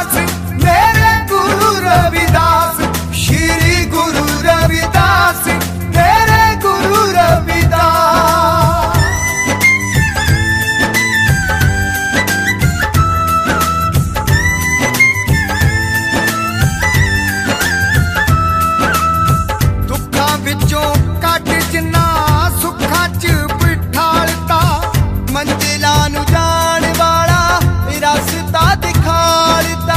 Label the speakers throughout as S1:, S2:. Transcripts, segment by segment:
S1: रविदास, मेरे गुरु रविदास, श्री गुरु रविदास, मेरे गुरु रविदास। दुखा विचों कट जिन्ना सुखा च बिठालता, मंजिला नू जान वाला रास्ता दिखालता।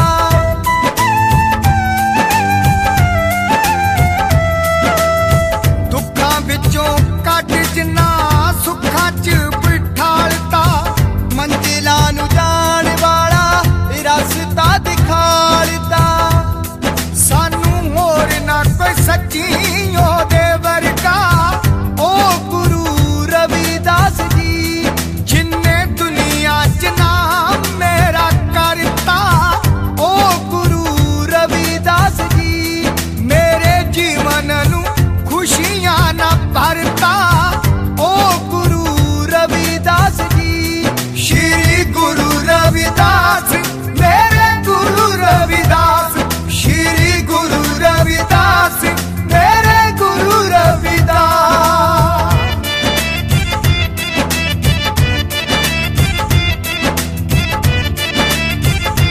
S1: दुखा विचों कट जिन्ना सुखा च बिठालता, मंजिला नू जान वाला रास्ता दिखालता। सानू होर ना कोई सच्ची ओदे वर्गा, ओ गुरु रविदास जी, जिन्ने दुनिया च नाम मेरा करता। ओ गुरु रविदास जी, मेरे जीवन नू खुशियां ना भरता। ओ गुरु रविदास जी, श्री गुरु रविदास, मेरे गुरु रविदास, श्री गुरु रविदास, मेरे गुरु रविदास।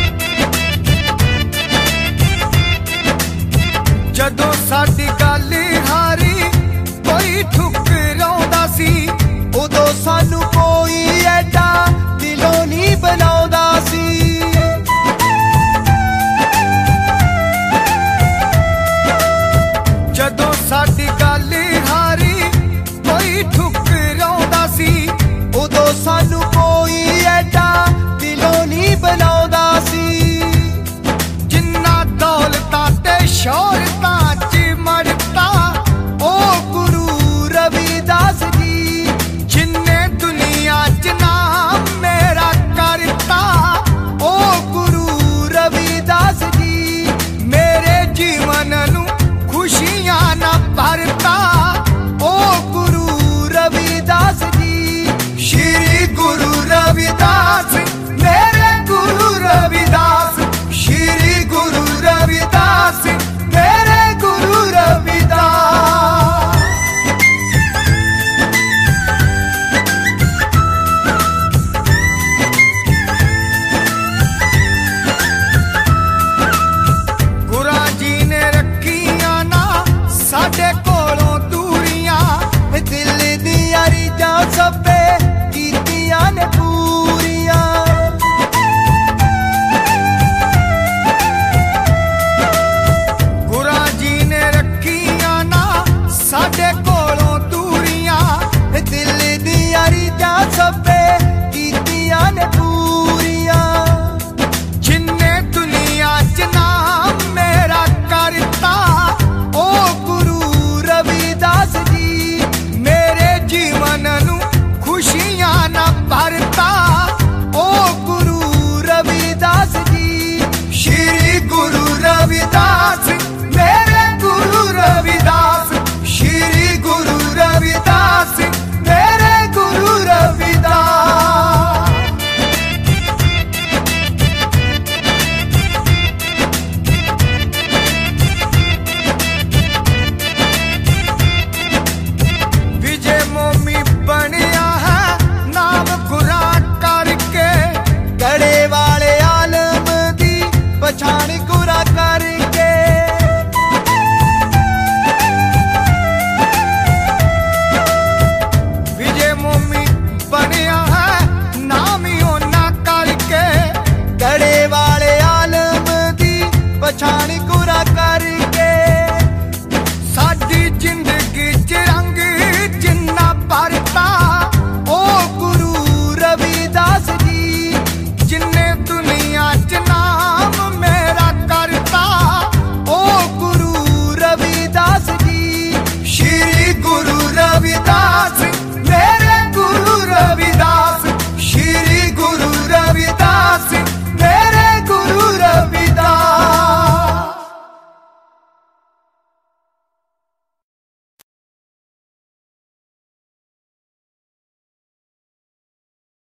S1: जदों साडी गल